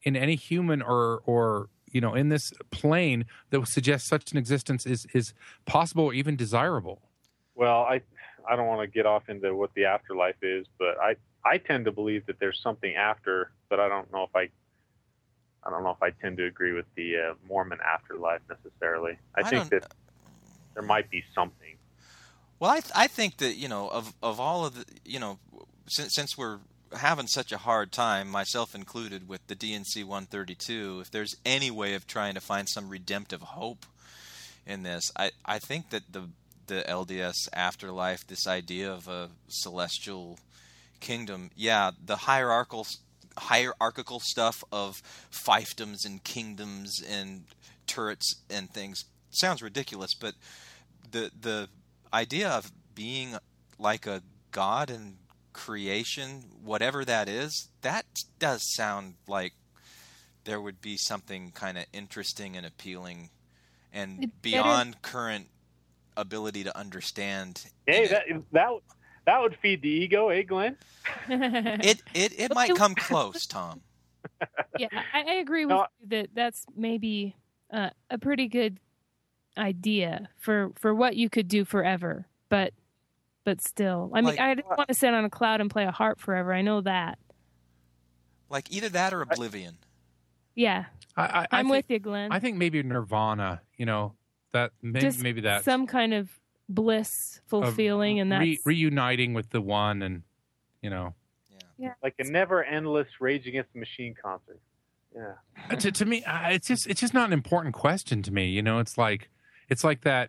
A: in any human or or you know in this plane that would suggest such an existence is is possible or even desirable.
D: Well, I I don't want to get off into what the afterlife is, but I I tend to believe that there's something after, but I don't know if I I don't know if I tend to agree with the uh, Mormon afterlife necessarily. I,
C: I
D: think
C: don't-
D: that there might be something.
C: Well, I th- I think that, you know, of of all of the, you know, since since we're having such a hard time, myself included, with the D and C one thirty-two, if there's any way of trying to find some redemptive hope in this, I, I think that the the L D S afterlife, this idea of a celestial kingdom, yeah, the hierarchical hierarchical stuff of fiefdoms and kingdoms and turrets and things sounds ridiculous, but the the idea of being like a god in creation, whatever that is, that does sound like there would be something kind of interesting and appealing and
B: It
C: beyond better... current ability to understand.
D: Hey,
C: it.
D: that that that would feed the ego, eh, Glenn?
C: It it it might come close, Tom.
B: Yeah, I, I agree with
D: No.
B: you that that's maybe uh, a pretty good idea for for what you could do forever, but but still, I mean,
C: Like-
B: I didn't want to sit on a cloud and play a harp forever. I know that.
C: Like either that or oblivion.
B: Yeah,
A: I, I, I
B: I'm
A: think,
B: with you, Glenn.
A: I think maybe nirvana. You know that maybe,
B: Just
A: maybe that
B: some kind of blissful
A: of
B: feeling, and that's
A: re- reuniting with the one, and you know.
D: Like a never endless Rage Against the Machine concert. Yeah.
A: Uh, to, to me, uh, it's just it's just not an important question to me. You know, it's like it's like that.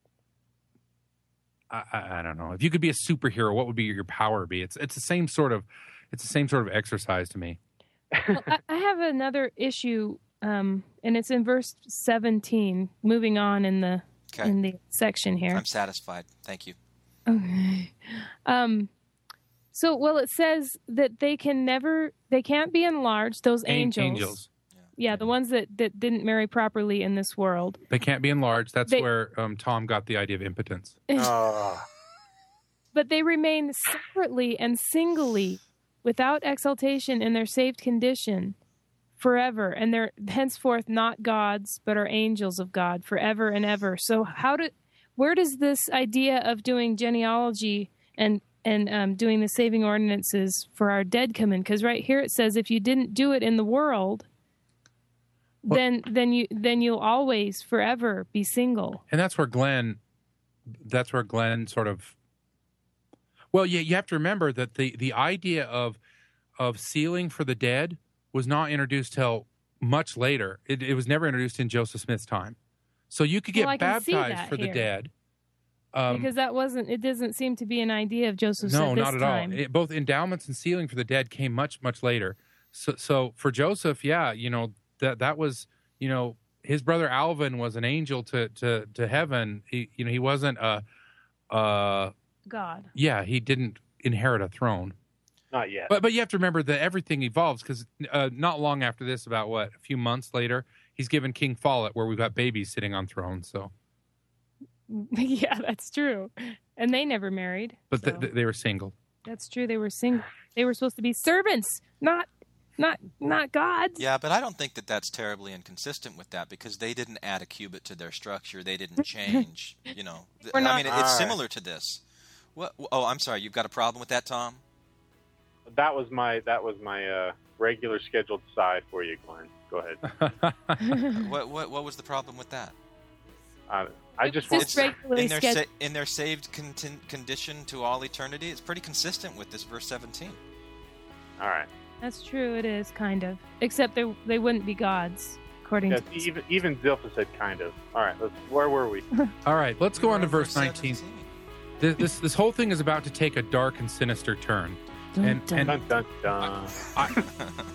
A: I, I, I don't know. If you could be a superhero, what would be your power be? It's it's the same sort of it's the same sort of exercise to me.
B: Well, I, I have another issue, um, and it's in verse seventeen. Moving on in the
C: Okay.
B: in the section here.
C: I'm satisfied. Thank you.
B: Okay. Um. So, well, it says that they can never, they can't be enlarged. Those
A: An-
B: angels,
A: angels.
B: yeah, the ones that that didn't marry properly in this world.
A: They can't be enlarged. That's
B: They-
A: where um, Tom got the idea of impotence.
D: Uh,
B: But they remain separately and singly, without exaltation in their saved condition, forever, and they're henceforth not gods, but are angels of God forever and ever. So, how do, where does this idea of doing genealogy and and um, doing the saving ordinances for our dead come in? Because right here it says, if you didn't do it in the world,
A: Well-
B: then then you then you'll always forever be single.
A: And that's where Glenn, that's where Glenn sort of, well, yeah, you have to remember that the, the idea of of sealing for the dead was not introduced till much later. It, it was never introduced in Joseph Smith's time. So you could get
B: Well, I can see
A: baptized
B: that
A: for the
B: here.
A: dead. Um,
B: Because that wasn't, it doesn't seem to be an idea of Joseph's
A: no,
B: at this
A: not at
B: time.
A: all. It, both endowments and sealing for the dead came much, much later. So, so for Joseph, yeah, you know that that was, you know, his brother Alvin was an angel to to to heaven. He, you know, he wasn't a, uh,
B: God.
A: yeah, he didn't inherit a throne.
D: not yet.
A: But but you have to remember that everything evolves because uh, not long after this, about what a few months later, he's given King Follett, where we've got babies sitting on thrones. So,
B: Yeah, that's true. And they never married.
A: but
B: so.
A: th- th- they were single.
B: That's true. They were single. They were supposed to be servants, not not not gods.
C: Yeah, but I don't think that that's terribly inconsistent with that because they didn't add a cubit to their structure. They didn't change, you know. Th-
B: We're
C: I
B: not-
C: mean, it's
D: All right.
C: similar to this. What? Oh, I'm sorry. You've got a problem with that, Tom?
D: That was my that was my uh, regular scheduled side for you, Glenn. Go ahead.
C: What? What? What was the problem with that?
D: Uh, I just
B: It's
D: want
B: just regularly
C: in their
B: scheduled.
C: sa- in their saved contin- condition to all eternity. It's pretty consistent with this verse seventeen.
D: all right.
B: That's true. It is kind of, except they they wouldn't be gods according
D: Yes,
B: to.
D: even even Zilpha said kind of. All right. Let's, where were we?
A: All right, let's go
C: We
A: on
C: were
A: to verse nineteen.
C: seventeen.
A: This, this this whole thing is about to take a dark and sinister turn.
B: Dun,
A: and-
B: dun.
A: and-
D: Dun dun dun.
A: I,